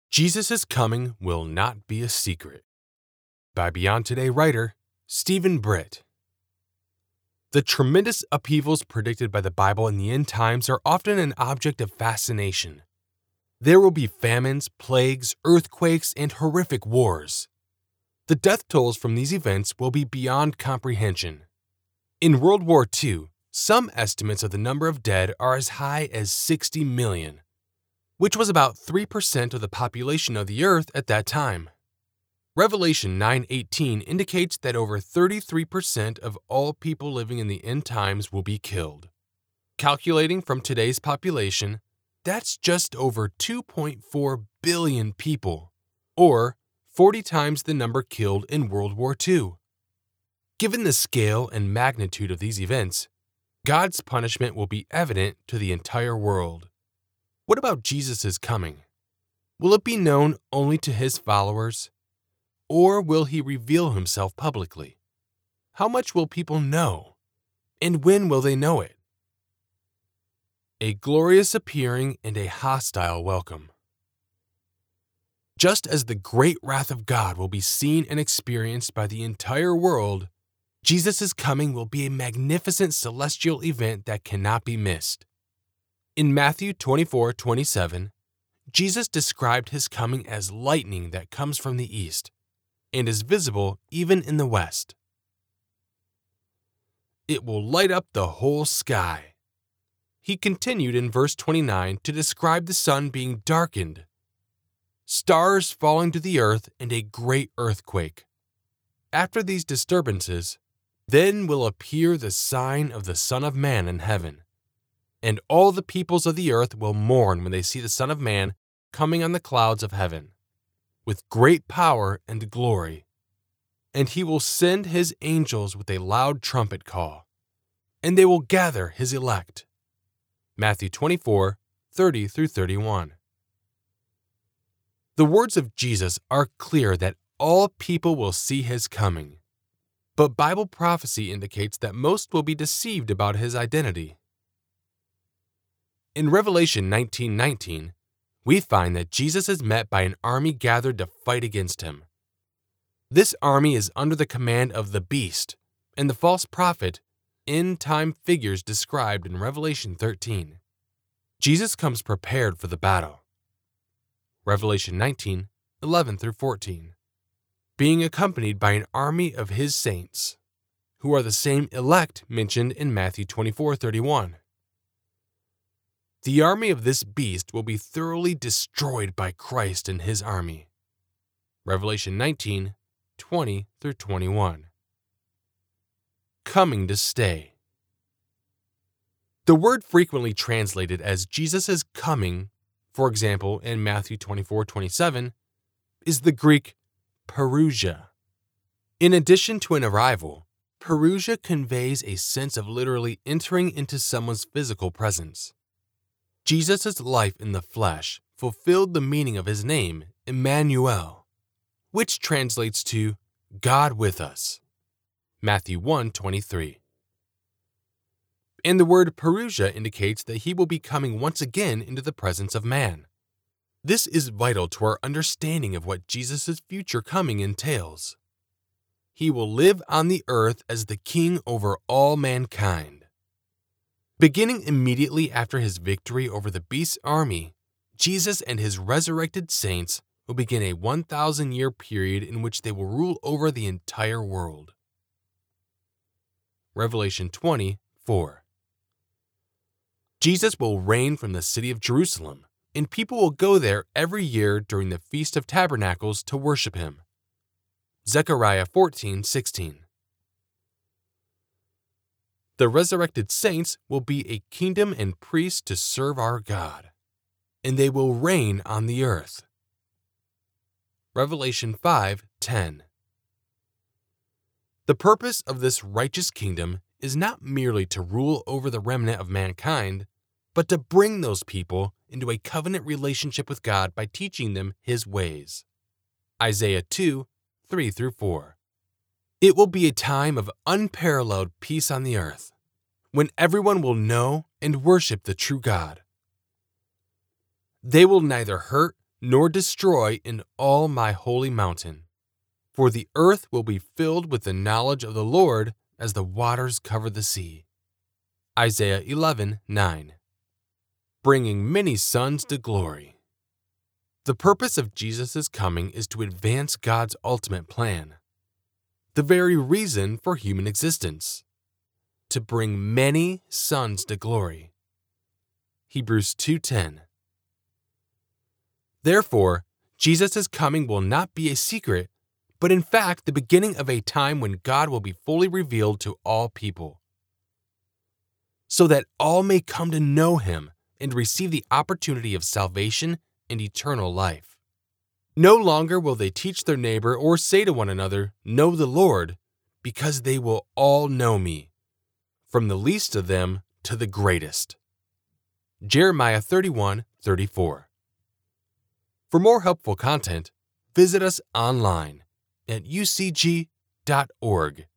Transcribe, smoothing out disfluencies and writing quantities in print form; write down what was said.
Jesus' coming will not be a secret. By Beyond Today writer Stephen Britt. The tremendous upheavals predicted by the Bible in the end times are often an object of fascination. There will be famines, plagues, earthquakes, and horrific wars. The death tolls from these events will be beyond comprehension. In World War II, some estimates of the number of dead are as high as 60 million, which was about 3% of the population of the earth at that time. Revelation 9:18 indicates that over 33% of all people living in the end times will be killed. Calculating from today's population, that's just over 2.4 billion people, or 40 times the number killed in World War II. Given the scale and magnitude of these events, God's punishment will be evident to the entire world. What about Jesus' coming? Will it be known only to his followers? Or will he reveal himself publicly? How much will people know? And when will they know it? A glorious appearing and a hostile welcome. Just as the great wrath of God will be seen and experienced by the entire world, Jesus' coming will be a magnificent celestial event that cannot be missed. In Matthew 24:27, Jesus described his coming as lightning that comes from the east and is visible even in the west. It will light up the whole sky. He continued in verse 29 to describe the sun being darkened, stars falling to the earth, and a great earthquake. After these disturbances, then will appear the sign of the Son of Man in heaven, and all the peoples of the earth will mourn when they see the Son of Man coming on the clouds of heaven, with great power and glory. And he will send his angels with a loud trumpet call, and they will gather his elect. Matthew 24:30-31. The words of Jesus are clear that all people will see his coming, but Bible prophecy indicates that most will be deceived about his identity. In Revelation 19:19, we find that Jesus is met by an army gathered to fight against him. This army is under the command of the beast and the false prophet, end-time figures described in Revelation 13. Jesus comes prepared for the battle. Revelation 19:11-14. Being accompanied by an army of his saints, who are the same elect mentioned in Matthew 24:31. The army of this beast will be thoroughly destroyed by Christ and his army. Revelation 19:20-21. Coming to stay. The word frequently translated as Jesus is coming, for example in Matthew 24:27, is the Greek parousia. In addition to an arrival, parousia conveys a sense of literally entering into someone's physical presence. Jesus' life in the flesh fulfilled the meaning of his name, Emmanuel, which translates to God with us. Matthew 1:23. And the word parousia indicates that he will be coming once again into the presence of man. This is vital to our understanding of what Jesus' future coming entails. He will live on the earth as the king over all mankind. Beginning immediately after his victory over the beast's army, Jesus and his resurrected saints will begin a 1,000-year period in which they will rule over the entire world. Revelation 20:4. Jesus will reign from the city of Jerusalem, and people will go there every year during the Feast of Tabernacles to worship him. Zechariah 14:16. The resurrected saints will be a kingdom and priests to serve our God, and they will reign on the earth. Revelation 5:10. The purpose of this righteous kingdom is not merely to rule over the remnant of mankind, but to bring those people into a covenant relationship with God by teaching them his ways. Isaiah 2:3-4. It will be a time of unparalleled peace on the earth, when everyone will know and worship the true God. They will neither hurt nor destroy in all my holy mountain. For the earth will be filled with the knowledge of the Lord as the waters cover the sea. Isaiah 11:9. Bringing many sons to glory. The purpose of Jesus' coming is to advance God's ultimate plan, the very reason for human existence, to bring many sons to glory. Hebrews 2:10. Therefore, Jesus' coming will not be a secret, but in fact the beginning of a time when God will be fully revealed to all people, so that all may come to know him and receive the opportunity of salvation and eternal life. No longer will they teach their neighbor or say to one another, "Know the Lord," because they will all know me, from the least of them to the greatest. Jeremiah 31:34. For more helpful content, visit us online at ucg.org.